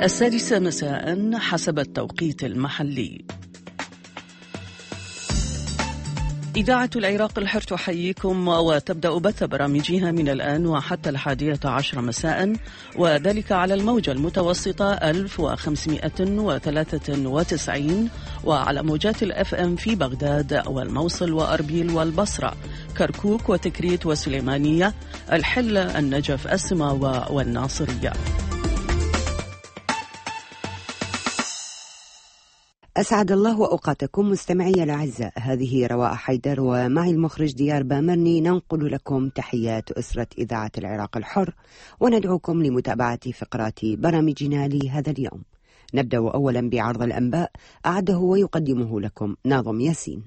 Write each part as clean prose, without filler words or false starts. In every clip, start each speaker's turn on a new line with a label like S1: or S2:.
S1: السادسة مساء حسب التوقيت المحلي. إذاعة العراق الحر تحييكم وتبدأ بث برامجها من الآن وحتى 11 مساء، وذلك على الموجة المتوسطة 1593 وعلى موجات الأف أم في بغداد والموصل وأربيل والبصرة، كركوك وتكريت وسليمانية، الحل، النجف، السماوة والناصرية.
S2: أسعد الله أوقاتكم مستمعي الأعزاء، هذه رواء حيدر ومعي المخرج ديار بامرني ننقل لكم تحيات أسرة إذاعة العراق الحر، وندعوكم لمتابعة فقرات برامجنا لهذا اليوم. نبدأ أولا بعرض الأنباء أعده ويقدمه لكم ناظم ياسين.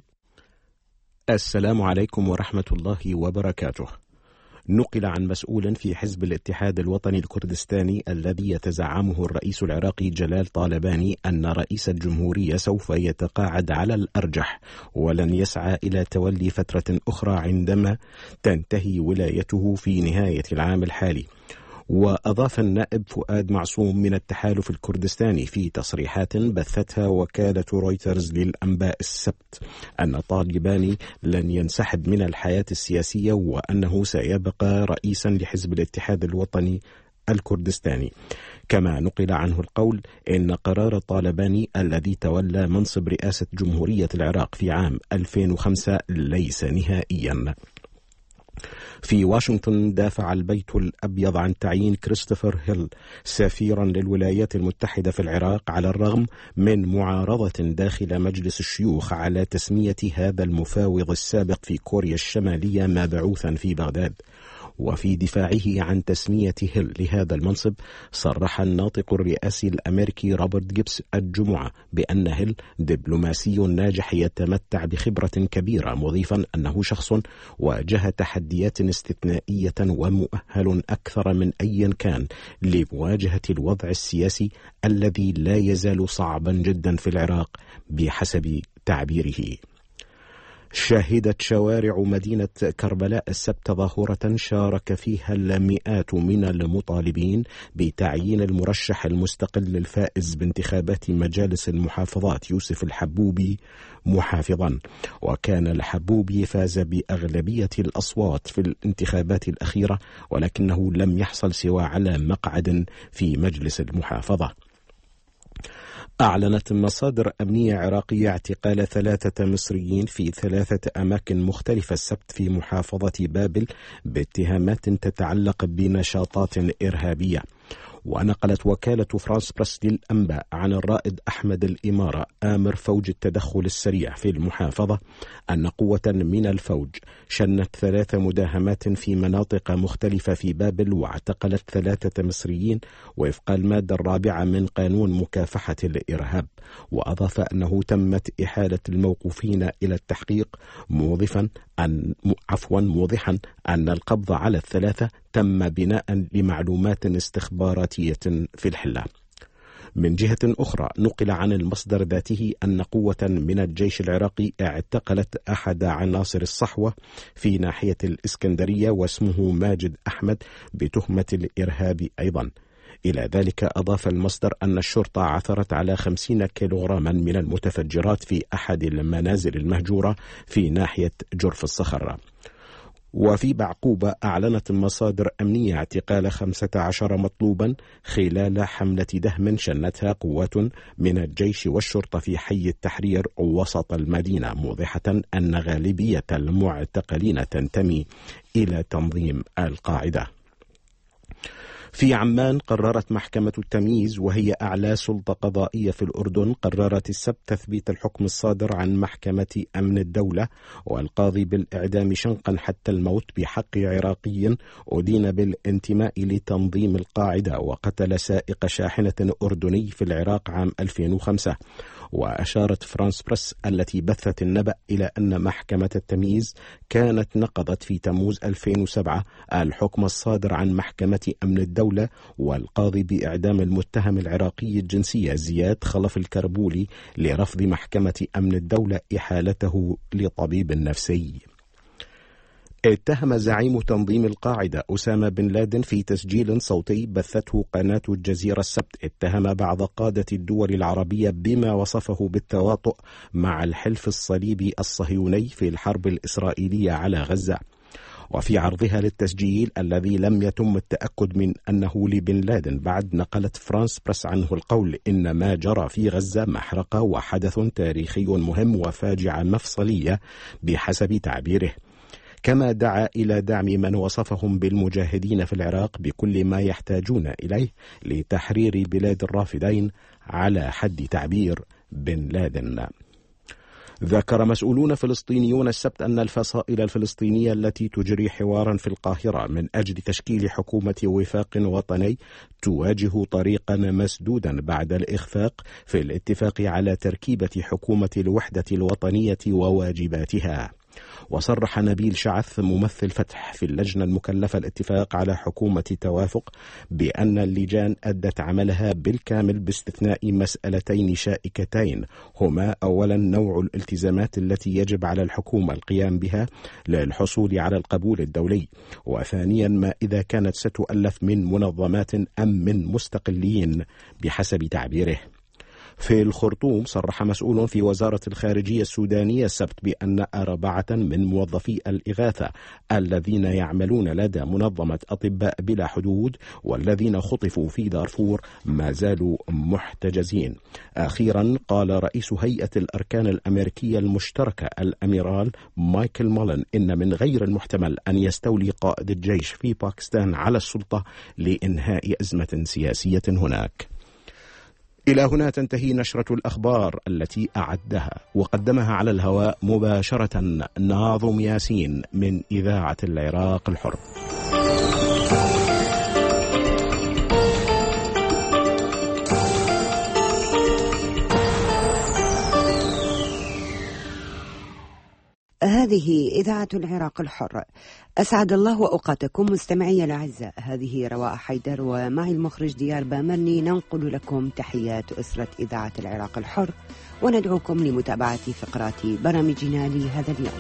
S3: السلام عليكم ورحمة الله وبركاته. نقل عن مسؤول في حزب الاتحاد الوطني الكردستاني الذي يتزعمه الرئيس العراقي جلال طالباني أن رئيس الجمهورية سوف يتقاعد على الأرجح ولن يسعى إلى تولي فترة أخرى عندما تنتهي ولايته في نهاية العام الحالي. وأضاف النائب فؤاد معصوم من التحالف الكردستاني في تصريحات بثتها وكالة رويترز للأنباء السبت أن طالباني لن ينسحب من الحياة السياسية وأنه سيبقى رئيسا لحزب الاتحاد الوطني الكردستاني. كما نقل عنه القول إن قرار طالباني الذي تولى منصب رئاسة جمهورية العراق في عام 2005 ليس نهائيا. في واشنطن دافع البيت الأبيض عن تعيين كريستوفر هيل سفيرا للولايات المتحدة في العراق على الرغم من معارضة داخل مجلس الشيوخ على تسمية هذا المفاوض السابق في كوريا الشمالية مبعوثا في بغداد. وفي دفاعه عن تسمية هيل لهذا المنصب صرح الناطق الرئاسي الأمريكي روبرت جيبس الجمعة بأن هيل دبلوماسي ناجح يتمتع بخبرة كبيرة، مضيفا أنه شخص واجه تحديات استثنائية ومؤهل أكثر من أي كان لمواجهة الوضع السياسي الذي لا يزال صعبا جدا في العراق بحسب تعبيره. شهدت شوارع مدينة كربلاء السبت تظاهرة شارك فيها المئات من المطالبين بتعيين المرشح المستقل الفائز بانتخابات مجالس المحافظات يوسف الحبوبي محافظا. وكان الحبوبي فاز بأغلبية الأصوات في الانتخابات الأخيرة، ولكنه لم يحصل سوى على مقعد في مجلس المحافظة. أعلنت مصادر أمنية عراقية اعتقال 3 مصريين في 3 أماكن مختلفة السبت في محافظة بابل باتهامات تتعلق بنشاطات إرهابية. ونقلت وكالة فرانس بريس للأنباء عن الرائد أحمد الإمارة آمر فوج التدخل السريع في المحافظة أن قوة من الفوج شنت 3 مداهمات في مناطق مختلفة في بابل واعتقلت 3 مصريين وفق المادة 4 من قانون مكافحة الإرهاب. وأضاف أنه تمت إحالة الموقوفين إلى التحقيق، موضحا أن القبض على 3 تم بناء لمعلومات استخباراتية في الحلة. من جهة أخرى نقل عن المصدر ذاته أن قوة من الجيش العراقي اعتقلت أحد عناصر الصحوة في ناحية الإسكندرية واسمه ماجد أحمد بتهمة الإرهاب أيضا. إلى ذلك أضاف المصدر أن الشرطة عثرت على 50 كيلوغراما من المتفجرات في أحد المنازل المهجورة في ناحية جرف الصخر. وفي بعقوبة أعلنت مصادر أمنية اعتقال 15 مطلوبا خلال حملة دهم شنتها قوات من الجيش والشرطة في حي التحرير وسط المدينة، موضحة أن غالبية المعتقلين تنتمي إلى تنظيم القاعدة. في عمان قررت محكمة التمييز وهي أعلى سلطة قضائية في الأردن قررت السبت تثبيت الحكم الصادر عن محكمة أمن الدولة والقاضي بالإعدام شنقا حتى الموت بحق عراقي أدين بالانتماء لتنظيم القاعدة وقتل سائق شاحنة أردني في العراق عام 2005. وأشارت فرانس بريس التي بثت النبأ إلى أن محكمة التمييز كانت نقضت في تموز 2007 الحكم الصادر عن محكمة أمن الدولة والقاضي بإعدام المتهم العراقي الجنسية زياد خلف الكربولي لرفض محكمة أمن الدولة إحالته لطبيب نفسي. اتهم زعيم تنظيم القاعدة أسامة بن لادن في تسجيل صوتي بثته قناة الجزيرة السبت، اتهم بعض قادة الدول العربية بما وصفه بالتواطؤ مع الحلف الصليبي الصهيوني في الحرب الإسرائيلية على غزة. وفي عرضها للتسجيل الذي لم يتم التأكد من أنه لبن لادن بعد، نقلت فرانس بريس عنه القول إن ما جرى في غزة محرقة وحدث تاريخي مهم وفاجعة مفصلية بحسب تعبيره، كما دعا إلى دعم من وصفهم بالمجاهدين في العراق بكل ما يحتاجون إليه لتحرير بلاد الرافدين على حد تعبير بن لادن. ذكر مسؤولون فلسطينيون السبت أن الفصائل الفلسطينية التي تجري حوارا في القاهرة من أجل تشكيل حكومة وفاق وطني تواجه طريقا مسدودا بعد الإخفاق في الاتفاق على تركيبة حكومة الوحدة الوطنية وواجباتها. وصرح نبيل شعث ممثل فتح في اللجنة المكلفة الاتفاق على حكومة توافق بأن اللجان أدت عملها بالكامل باستثناء مسألتين شائكتين، هما أولا نوع الالتزامات التي يجب على الحكومة القيام بها للحصول على القبول الدولي، وثانيا ما إذا كانت ستؤلف من منظمات أم من مستقلين بحسب تعبيره. في الخرطوم صرح مسؤول في وزارة الخارجية السودانية السبت بأن 4 من موظفي الإغاثة الذين يعملون لدى منظمة أطباء بلا حدود والذين خطفوا في دارفور ما زالوا محتجزين. أخيرا قال رئيس هيئة الأركان الأمريكية المشتركة الأميرال مايكل مولن إن من غير المحتمل أن يستولي قائد الجيش في باكستان على السلطة لإنهاء أزمة سياسية هناك. إلى هنا تنتهي نشرة الأخبار التي أعدها وقدمها على الهواء مباشرة ناظم ياسين من إذاعة العراق الحر.
S2: هذه إذاعة العراق الحر. أسعد الله أوقاتكم مستمعي الأعزاء، هذه رواء حيدر ومعي المخرج ديار بامرني ننقل لكم تحيات أسرة إذاعة العراق الحر، وندعوكم لمتابعة فقرات برامجنا لهذا اليوم.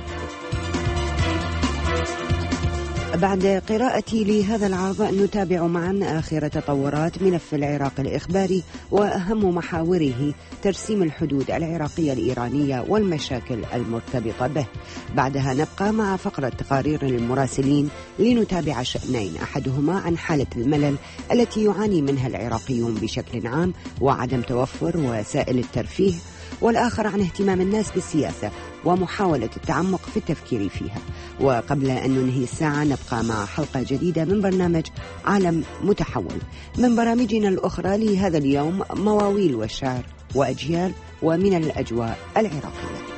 S2: بعد قراءتي لهذا العرض نتابع معا آخر تطورات ملف العراق الإخباري وأهم محاوره ترسيم الحدود العراقية الإيرانية والمشاكل المرتبطة به. بعدها نبقى مع فقرة تقارير المراسلين لنتابع شأنين، أحدهما عن حالة الملل التي يعاني منها العراقيون بشكل عام وعدم توفر وسائل الترفيه، والآخر عن اهتمام الناس بالسياسة ومحاولة التعمق في التفكير فيها. وقبل أن ننهي الساعة نبقى مع حلقة جديدة من برنامج عالم متحول. من برامجنا الأخرى لهذا اليوم مواويل والشعر وأجيال ومن الأجواء العراقية.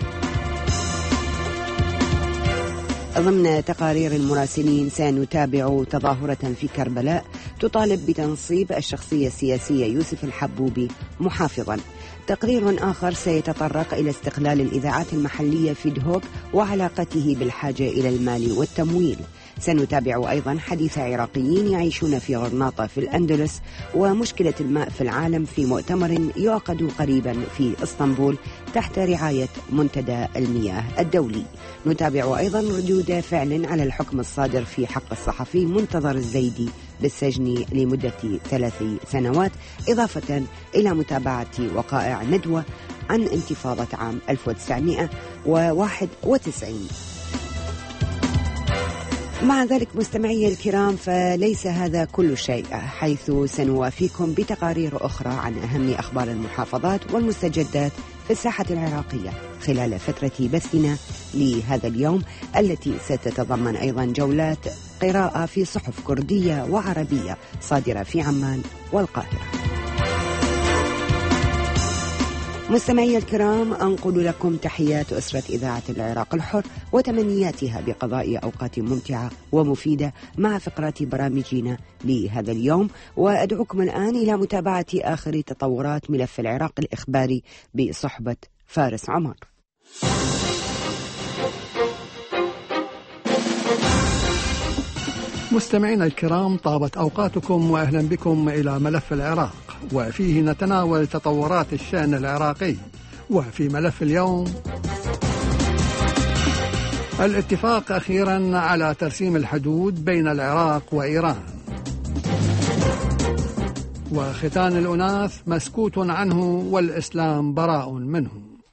S2: ضمن تقارير المراسلين سنتابع تظاهرة في كربلاء تطالب بتنصيب الشخصية السياسية يوسف الحبوبي محافظا. تقرير آخر سيتطرق إلى استقلال الإذاعات المحلية في دهوك وعلاقته بالحاجة إلى المال والتمويل. سنتابع أيضا حديث عراقيين يعيشون في غرناطة في الأندلس ومشكلة الماء في العالم في مؤتمر يعقد قريبا في اسطنبول تحت رعاية منتدى المياه الدولي. نتابع أيضا ردود فعل على الحكم الصادر في حق الصحفي منتظر الزيدي بالسجن لمدة 3 سنوات، إضافة إلى متابعة وقائع ندوة عن انتفاضة عام 1991. مع ذلك مستمعي الكرام فليس هذا كل شيء، حيث سنوافيكم بتقارير أخرى عن أهم أخبار المحافظات والمستجدات في الساحة العراقية خلال فترة بثنا لهذا اليوم، التي ستتضمن أيضا جولات قراءة في صحف كردية وعربية صادرة في عمان والقاهرة. مستمعي الكرام، أنقل لكم تحيات أسرة إذاعة العراق الحر وتمنياتها بقضاء أوقات ممتعة ومفيدة مع فقرات برامجنا لهذا اليوم، وأدعوكم الآن إلى متابعة آخر تطورات ملف العراق الإخباري بصحبة فارس عمر.
S4: مستمعينا الكرام، طابت أوقاتكم وأهلا بكم إلى ملف العراق، وفيه نتناول تطورات الشأن العراقي. وفي ملف اليوم الاتفاق أخيرا على ترسيم الحدود بين العراق وإيران. وختان الأناث مسكوت عنه والإسلام براء منه.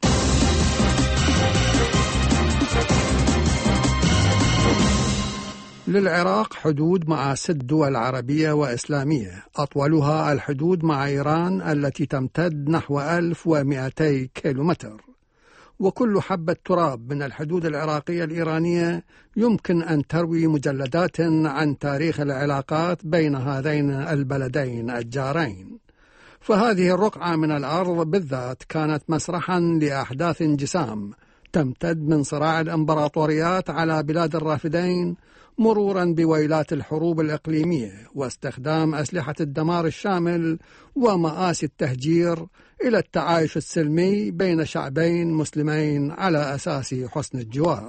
S4: للعراق حدود مع 6 دول عربية وإسلامية، أطولها الحدود مع إيران التي تمتد نحو 1200 كيلومتر، وكل حبة تراب من الحدود العراقية الإيرانية يمكن أن تروي مجلدات عن تاريخ العلاقات بين هذين البلدين الجارين. فهذه الرقعة من الأرض بالذات كانت مسرحا لأحداث جسام تمتد من صراع الإمبراطوريات على بلاد الرافدين، مرورا بويلات الحروب الإقليمية واستخدام أسلحة الدمار الشامل ومآسي التهجير، إلى التعايش السلمي بين شعبين مسلمين على أساس حسن الجوار.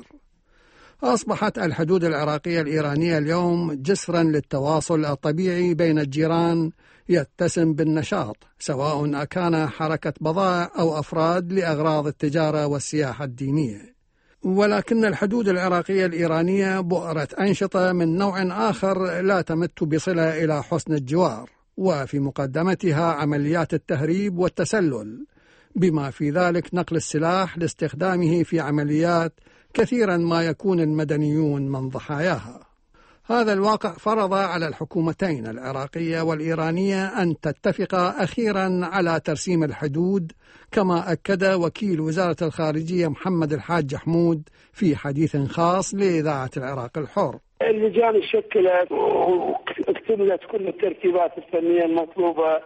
S4: أصبحت الحدود العراقية الإيرانية اليوم جسرا للتواصل الطبيعي بين الجيران يتسم بالنشاط، سواء كان حركة بضائع أو أفراد لأغراض التجارة والسياحة الدينية. ولكن الحدود العراقية الإيرانية بؤرة أنشطة من نوع آخر لا تمت بصلة إلى حسن الجوار، وفي مقدمتها عمليات التهريب والتسلل، بما في ذلك نقل السلاح لاستخدامه في عمليات كثيرا ما يكون المدنيون من ضحاياها. هذا الواقع فرض على الحكومتين العراقية والإيرانية أن تتفقا أخيرا على ترسيم الحدود، كما أكد وكيل وزارة الخارجية محمد الحاج حمود في حديث خاص لإذاعة العراق الحر.
S5: اللجان شكلت واكتملت كل الترتيبات الفنية المطلوبة،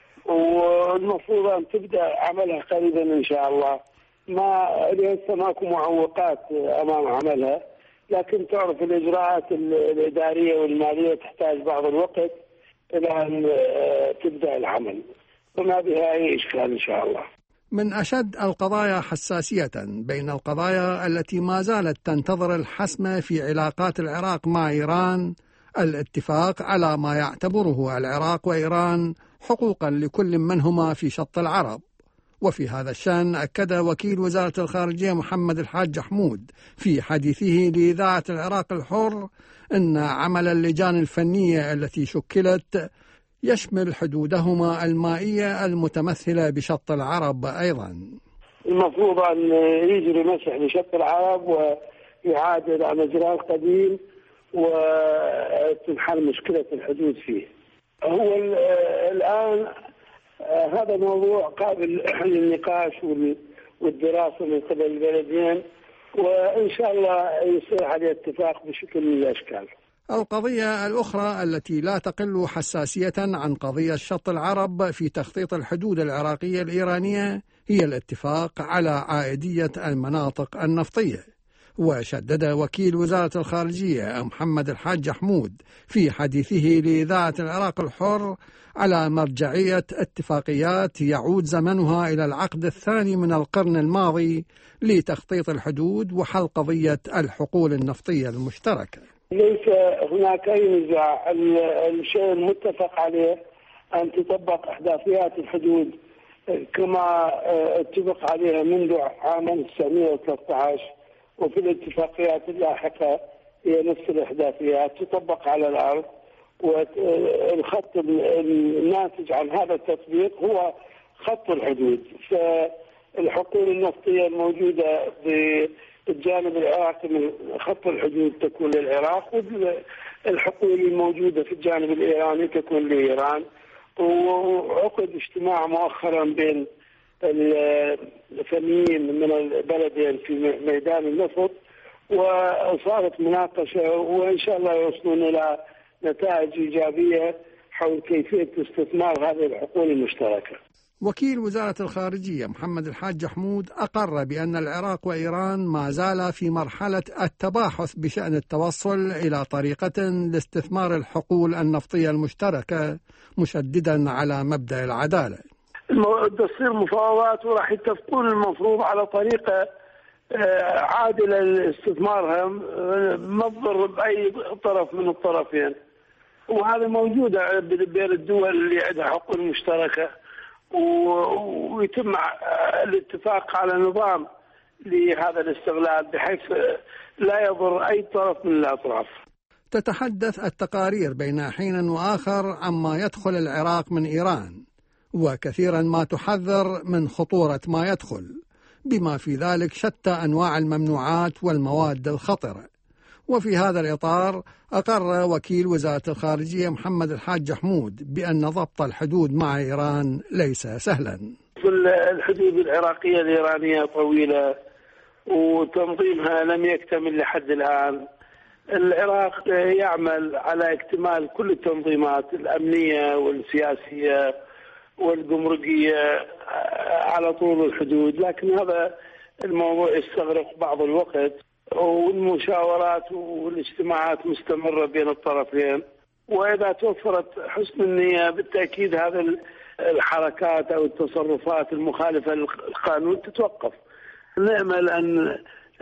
S5: والمفروض أن تبدأ عملها قريبا إن شاء الله. ما لسه ماكو معوقات أمام عملها، لكن تعرف الإجراءات الإدارية والمالية تحتاج بعض الوقت إلى أن تبدأ العمل، وما بها أي إشكال إن شاء الله.
S4: من أشد القضايا حساسية بين القضايا التي ما زالت تنتظر الحسم في علاقات العراق مع إيران الاتفاق على ما يعتبره العراق وإيران حقوقا لكل منهما في شط العرب. وفي هذا الشأن أكد وكيل وزارة الخارجية محمد الحاج حمود في حديثه لإذاعة العراق الحر أن عمل اللجان الفنية التي شكلت يشمل حدودهما المائية المتمثلة بشط العرب أيضا.
S5: المفروض أن يجري مسح لشط العرب ويعاد إلى مجراه القديم وتنحل مشكلة الحدود فيه. هو الآن هذا موضوع قابل للنقاش والدراسة من قبل البلدين، وإن شاء الله يصير عليه اتفاق بشكل من الأشكال.
S4: القضية الأخرى التي لا تقل حساسية عن قضية شط العرب في تخطيط الحدود العراقية الإيرانية هي الاتفاق على عائدية المناطق النفطية. وشدد وكيل وزارة الخارجية محمد الحاج حمود في حديثه لإذاعة العراق الحر على مرجعية اتفاقيات يعود زمنها إلى العقد الثاني من القرن الماضي لتخطيط الحدود وحل قضية الحقول النفطية المشتركة.
S5: ليس هناك أي نزاع. الشيء المتفق عليه أن تطبق أحداثيات الحدود كما اتفق عليها منذ عام 1913، وفي الاتفاقيات اللاحقة هي نفس الأحداثيات تطبق على الأرض، والخط الناتج عن هذا التطبيق هو خط الحدود. فالحقول النفطية الموجودة بالجانب العراقي من خط الحدود تكون للعراق، والحقول الموجودة في الجانب الإيراني تكون لإيران. وعقد اجتماع مؤخرا بين الفنيين من البلدين في ميدان النفط، وصارت مناقشة وإن شاء الله يوصلون إلى نتائج إيجابية حول كيفية استثمار هذه الحقول المشتركة.
S4: وكيل وزارة الخارجية محمد الحاج حمود أقر بأن العراق وإيران ما زال في مرحلة التباحث بشأن التوصل إلى طريقة لاستثمار الحقول النفطية المشتركة، مشددا على مبدأ العدالة.
S5: تصير مفاوضات وراح يتفقون المفروض على طريقة عادلة لاستثمارها ما تضر بأي طرف من الطرفين، وهذا موجودة بين الدول اللي عندها حقول مشتركة، ويتم الاتفاق على نظام لهذا الاستغلال بحيث لا يضر أي طرف من الأطراف.
S4: تتحدث التقارير بين حين وآخر عما يدخل العراق من إيران، وكثيرا ما تحذر من خطورة ما يدخل، بما في ذلك شتى أنواع الممنوعات والمواد الخطرة. وفي هذا الإطار أقر وكيل وزارة الخارجية محمد الحاج حمود بأن ضبط الحدود مع إيران ليس سهلا.
S5: الحدود العراقية الإيرانية طويلة وتنظيمها لم يكتمل لحد الآن. العراق يعمل على اكتمال كل التنظيمات الأمنية والسياسية والجمركية على طول الحدود، لكن هذا الموضوع يستغرق بعض الوقت، والمشاورات والاجتماعات مستمرة بين الطرفين. وإذا توفرت حسن النية بالتأكيد هذا الحركات أو التصرفات المخالفة للقانون تتوقف. نأمل أن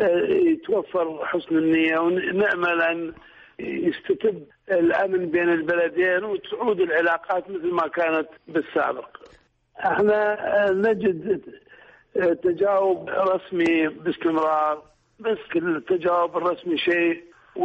S5: يتوفر حسن النية، ونأمل أن يستتب الأمن بين البلدين وتعود العلاقات مثل ما كانت بالسابق. احنا نجد تجاوب رسمي باستمرار، بس التجاوب الرسمي شيء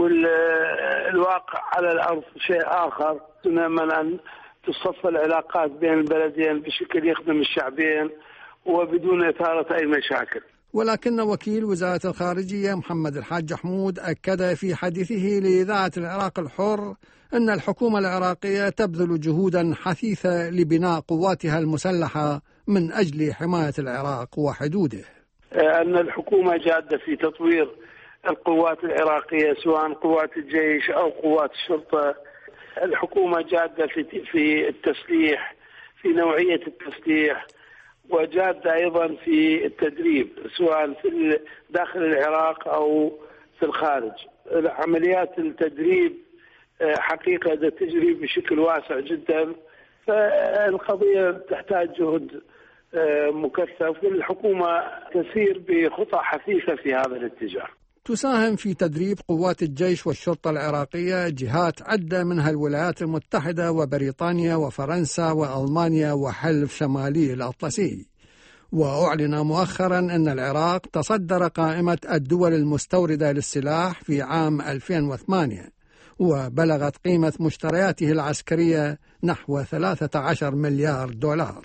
S5: والواقع على الأرض شيء آخر. نأمل أن تصفى العلاقات بين البلدين بشكل يخدم الشعبين وبدون إثارة أي مشاكل.
S4: ولكن وكيل وزارة الخارجية محمد الحاج حمود أكد في حديثه لإذاعة العراق الحر أن الحكومة العراقية تبذل جهودا حثيثة لبناء قواتها المسلحة من أجل حماية العراق وحدوده.
S5: أن الحكومة جادة في تطوير القوات العراقية سواء قوات الجيش أو قوات الشرطة. الحكومة جادة في التسليح، في نوعية التسليح، وجادة أيضا في التدريب سواء في داخل العراق أو في الخارج. عمليات التدريب حقيقة تجري بشكل واسع جدا، فالقضية تحتاج جهد مكثف، والحكومة تسير بخطى حثيثة في هذا الاتجاه.
S4: تساهم في تدريب قوات الجيش والشرطة العراقية جهات عدة منها الولايات المتحدة وبريطانيا وفرنسا وألمانيا وحلف شمالي الأطلسي. وأعلن مؤخرا أن العراق تصدر قائمة الدول المستوردة للسلاح في عام 2008، وبلغت قيمة مشترياته العسكرية نحو 13 مليار دولار.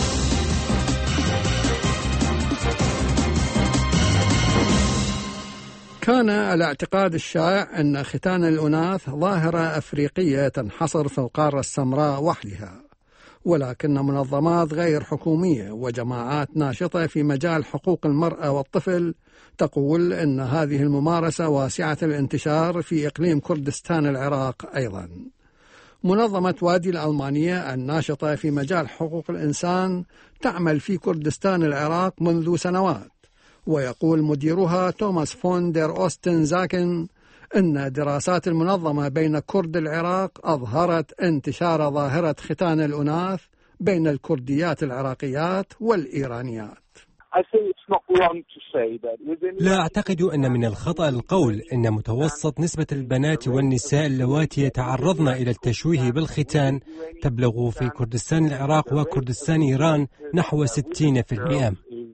S4: كان الاعتقاد الشائع أن ختان الأناث ظاهرة أفريقية تنحصر في القارة السمراء وحدها، ولكن منظمات غير حكومية وجماعات ناشطة في مجال حقوق المرأة والطفل تقول أن هذه الممارسة واسعة الانتشار في إقليم كردستان العراق أيضا. منظمة وادي الألمانية الناشطة في مجال حقوق الإنسان تعمل في كردستان العراق منذ سنوات، ويقول مديرها توماس فون دير أوستن زاكن أن دراسات المنظمة بين كرد العراق أظهرت انتشار ظاهرة ختان الأناث بين الكرديات العراقيات والإيرانيات.
S6: لا أعتقد أن من الخطأ القول أن متوسط نسبة البنات والنساء اللواتي يتعرضن إلى التشويه بالختان تبلغ في كردستان العراق وكردستان إيران نحو 60%.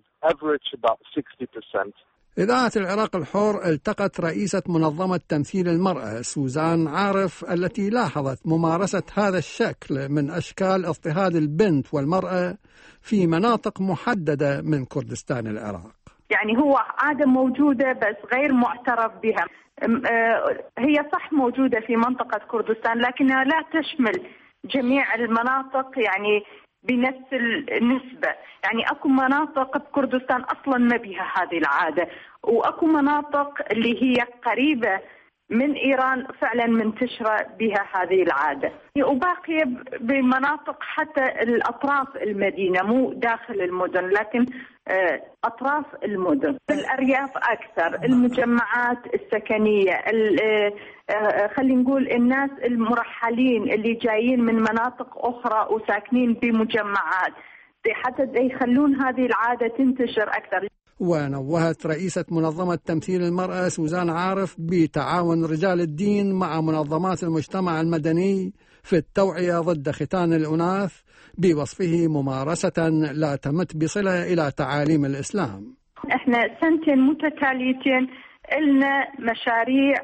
S4: إذاعة العراق الحر التقت رئيسة منظمة تمثيل المرأة سوزان عارف التي لاحظت ممارسة هذا الشكل من أشكال اضطهاد البنت والمرأة في مناطق محددة من كردستان العراق.
S7: يعني هو عادة موجودة بس غير معترف بها. هي صح موجودة في منطقة كردستان لكنها لا تشمل جميع المناطق يعني بنفس النسبة. يعني أكو مناطق بكردستان أصلا ما بها هذه العادة، وأكو مناطق اللي هي قريبة من إيران فعلا منتشرة بها هذه العادة، وباقية بمناطق حتى الأطراف المدينة مو داخل المدن لكن أطراف المدن. الأرياف أكثر، المجمعات السكنية، خلينا نقول الناس المرحلين اللي جايين من مناطق أخرى وساكنين بمجمعات حتى يخلون هذه العادة تنتشر أكثر.
S4: ونوهت رئيسة منظمة تمثيل المرأة سوزان عارف بتعاون رجال الدين مع منظمات المجتمع المدني في التوعية ضد ختان الأناث بوصفه ممارسة لا تمت بصلة إلى تعاليم الإسلام.
S7: احنا سنتين متتاليتين لنا مشاريع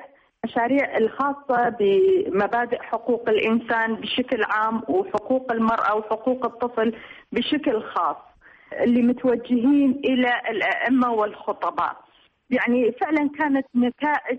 S7: الخاصة بمبادئ حقوق الإنسان بشكل عام وحقوق المرأة وحقوق الطفل بشكل خاص اللي متوجهين إلى الأئمة والخطباء. يعني فعلا كانت نتائج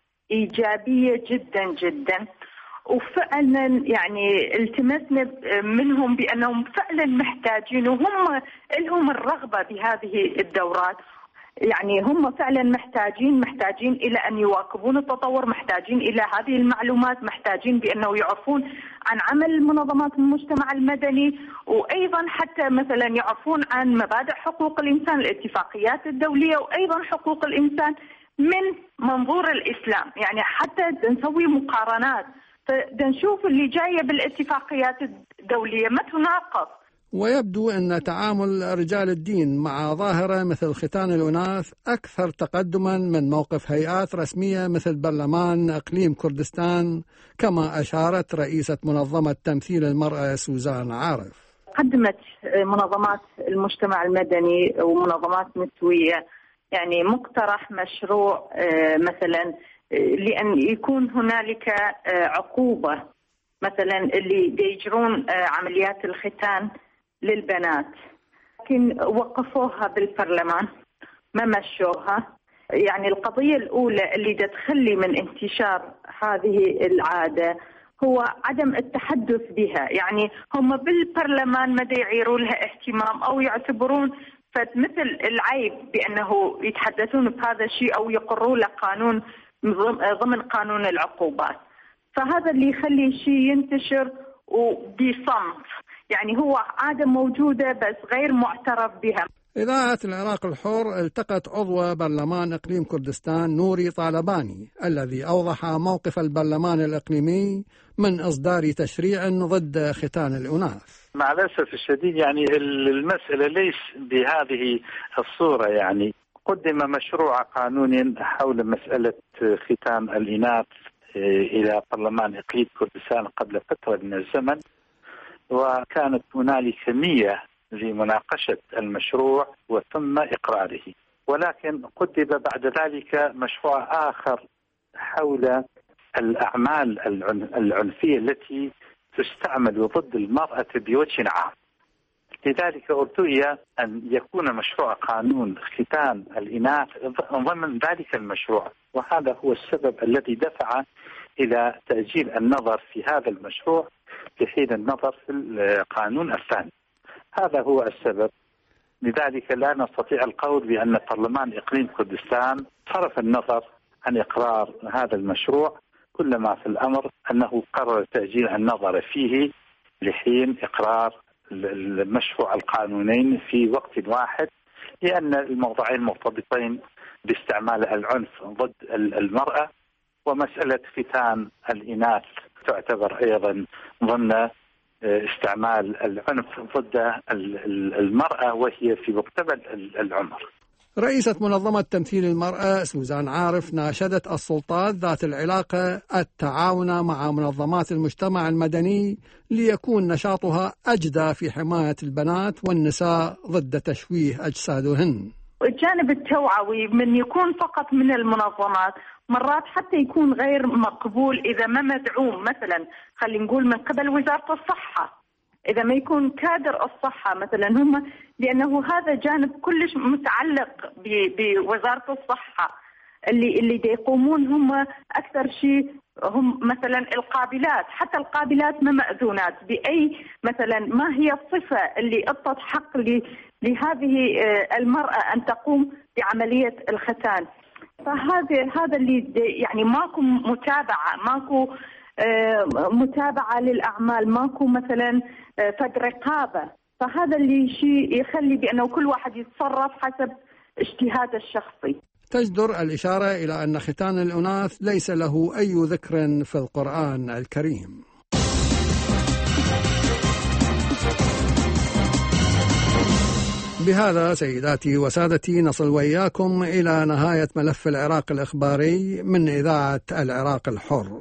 S7: إيجابية جدا جدا، وفعلا يعني التمسنا منهم بأنهم فعلا محتاجين، وهم لهم الرغبة بهذه الدورات. يعني هم فعلا محتاجين إلى أن يواكبون التطور، محتاجين إلى هذه المعلومات، محتاجين بأنه يعرفون عن عمل منظمات المجتمع المدني، وأيضا حتى مثلا يعرفون عن مبادئ حقوق الإنسان، الاتفاقيات الدولية، وأيضا حقوق الإنسان من منظور الإسلام. يعني حتى نسوي مقارنات، فنشوف اللي جاية بالاتفاقيات الدولية ما تناقض.
S4: ويبدو أن تعامل رجال الدين مع ظاهرة مثل ختان الأناث أكثر تقدما من موقف هيئات رسمية مثل برلمان إقليم كردستان، كما أشارت رئيسة منظمة تمثيل المرأة سوزان عارف.
S7: قدمت منظمات المجتمع المدني ومنظمات نسوية يعني مقترح مشروع مثلا لأن يكون هنالك عقوبة مثلا اللي يجرون عمليات الختان للبنات، لكن وقفوها بالبرلمان ما مشوها. يعني القضية الأولى اللي تخلي من انتشار هذه العادة هو عدم التحدث بها. يعني هم بالبرلمان ما يعيروا لها اهتمام أو يعتبرون مثل العيب بأنه يتحدثون بهذا الشيء أو يقروا له قانون ضمن قانون العقوبات. فهذا اللي يخلي شيء ينتشر وبصمت. يعني هو عادة موجودة بس غير معترف بها.
S4: إذاعة العراق الحر التقت عضو برلمان إقليم كردستان نوري طالباني الذي أوضح موقف البرلمان الإقليمي من إصدار تشريع ضد ختان الأناث.
S8: مع الأسف الشديد يعني المسألة ليس بهذه الصورة. يعني قدم مشروع قانوني حول مسألة ختان الإناث إلى برلمان إقليم كردستان قبل فترة من الزمن، وكانت هنالك نية لمناقشة المشروع وتم إقراره، ولكن قدم بعد ذلك مشروع آخر حول الأعمال العنفية التي تستعمل ضد المرأة بوجه عام. لذلك ارتئي أن يكون مشروع قانون ختان الإناث ضمن ذلك المشروع، وهذا هو السبب الذي دفع إلى تأجيل النظر في هذا المشروع لحين النظر في القانون الثاني. هذا هو السبب. لذلك لا نستطيع القول بأن برلمان إقليم كردستان صرف النظر عن إقرار هذا المشروع، كل ما في الأمر أنه قرر تأجيل النظر فيه لحين إقرار المشروع القانونين في وقت واحد، لأن الموضوعين مرتبطين باستعمال العنف ضد المرأة، ومسألة ختان الإناث تعتبر أيضا ضمن استعمال العنف ضد المرأة وهي في مقتبل العمر.
S4: رئيسة منظمة تمثيل المرأة سوزان عارف ناشدت السلطات ذات العلاقة التعاون مع منظمات المجتمع المدني ليكون نشاطها أجدى في حماية البنات والنساء ضد تشويه أجسادهن.
S7: الجانب التوعوي من يكون فقط من المنظمات مرات حتى يكون غير مقبول إذا ما مدعوم، مثلا خلينا نقول من قبل وزارة الصحة، إذا ما يكون كادر الصحة مثلا هم، لأنه هذا جانب كلش متعلق بوزارة الصحة اللي يقومون هم أكثر شيء هم مثلا القابلات، حتى القابلات ما مأذونات بأي مثلا ما هي الصفة اللي أعطت حق لهذه المرأة أن تقوم بعملية الختان. فهذا اللي يعني ماكو متابعة للأعمال، ماكو مثلا فد رقابة. فهذا اللي شيء يخلي بأنه كل واحد يتصرف حسب اجتهاده الشخصي.
S4: تجدر الإشارة إلى أن ختان الأناث ليس له أي ذكر في القرآن الكريم. بهذا سيداتي وسادتي نصل وإياكم إلى نهاية ملف العراق الإخباري من إذاعة العراق الحر.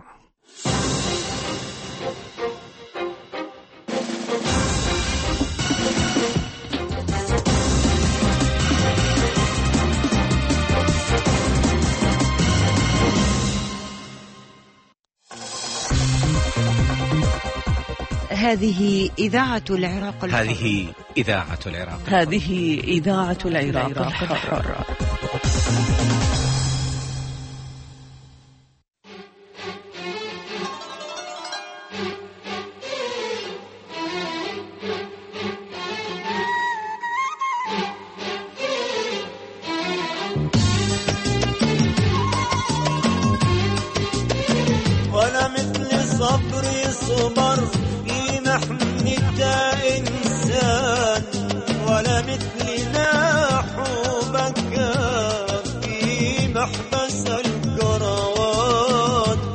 S2: هذه إذاعة العراق الحر.
S9: هذه إذاعة العراق.
S1: هذه إذاعة العراق الحر.
S10: ولا مثل صبري صبر في محنة إنسان، ولا مثل نحوبك في محبس القروان،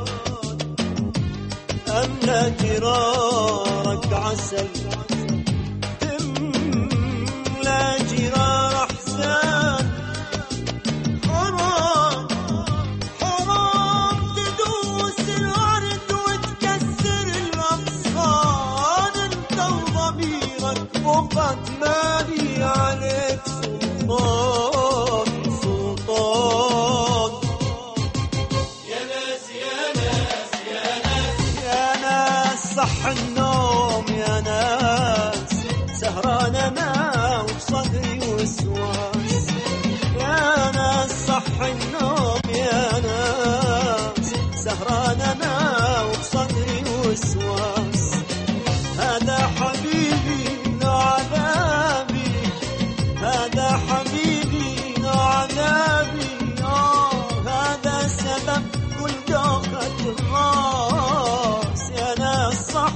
S10: أملا جرارك عسل تملا جرار أحزان، حرام حرام تدوس الأرض وتكسر الأغصان، انت وضميرك وقد مالي عليك سلطان سلطان. يا ناس يا ناس يا ناس يا ناس صح النوم، يا ناس سهران انا وبصدري وسواس، يا ناس صح النوم، يا ناس سهران انا وبصدري وسواس، هذا حبيبي نوع عذابي، هذا حبيبي نوع عذابي، هذا سبب كل دوخة الراس، يا ناس صح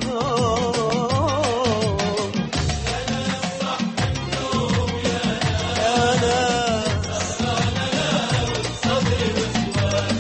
S10: النوم، يا ناس صح النوم، يا ناس سهران انا وبصدري وسواس.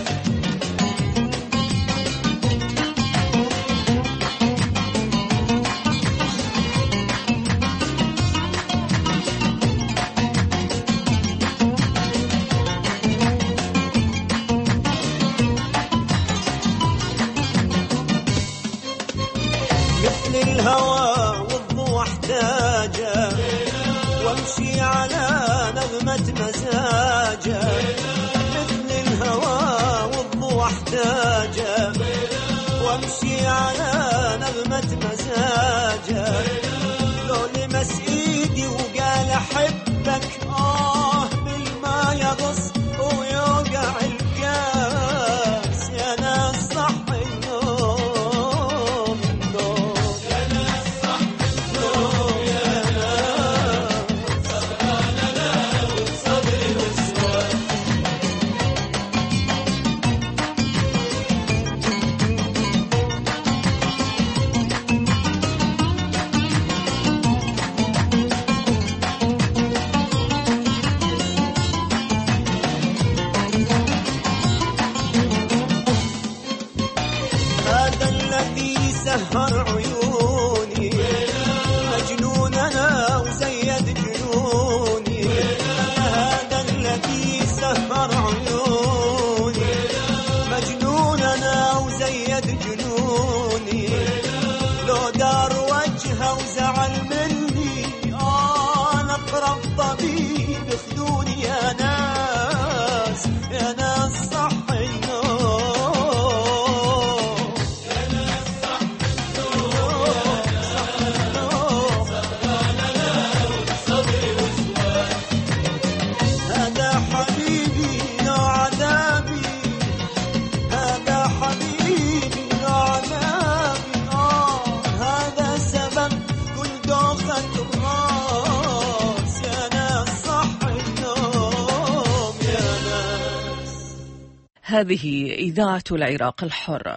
S10: مثل الهوى والضوء احتاجه، وامشي على نغمة مزاجه، مثل الهوى والضوء احتاجه، وامشي على نغمة مزاجه، لو لمس ايدي وقال احبك بالما يغص ويوقع الكاس، يا ناس صح النوم النوم، يا ناس صح النوم، يا ناس سهران انا وبصدري وسواس. هذا الذي سهر عيوني، مجنون انا وزيد جنوني، هذا الذي سهر عيوني، مجنون انا وزيد جنوني، لو دار وجهه وزعل مني انا اقرب طبيب خذوني، يا ناس يا ناس صح النوم، يا ناس صح النوم، صح النوم، سهران انا وبصدري وسواس، هذا حبيبي نوع عذابي، هذا حبيبي نوع عذابي، هذا سبب كل دوخة الراس، يا ناس صح النوم، يا ناس.
S1: هذه إذاعة العراق الحر.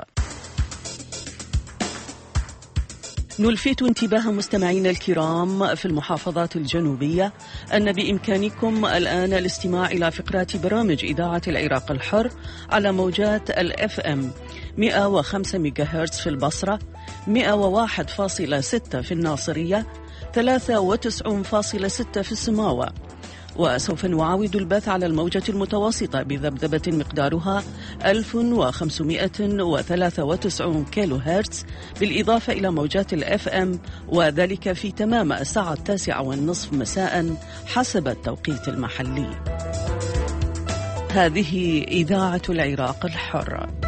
S1: نلفت انتباه مستمعينا الكرام في المحافظات الجنوبية أن بإمكانكم الآن الاستماع إلى فقرات برامج إذاعة العراق الحر على موجات الFM 105 ميجاهرتز في البصرة، 101.6 في الناصرية، 93.6 في السماوة. وسوف نعاود البث على الموجة المتوسطة بذبذبة مقدارها 1593 كيلو هرتز، بالإضافة إلى موجات الFM، وذلك في تمام الساعة 9:30 مساء حسب التوقيت المحلي. هذه إذاعة العراق الحر.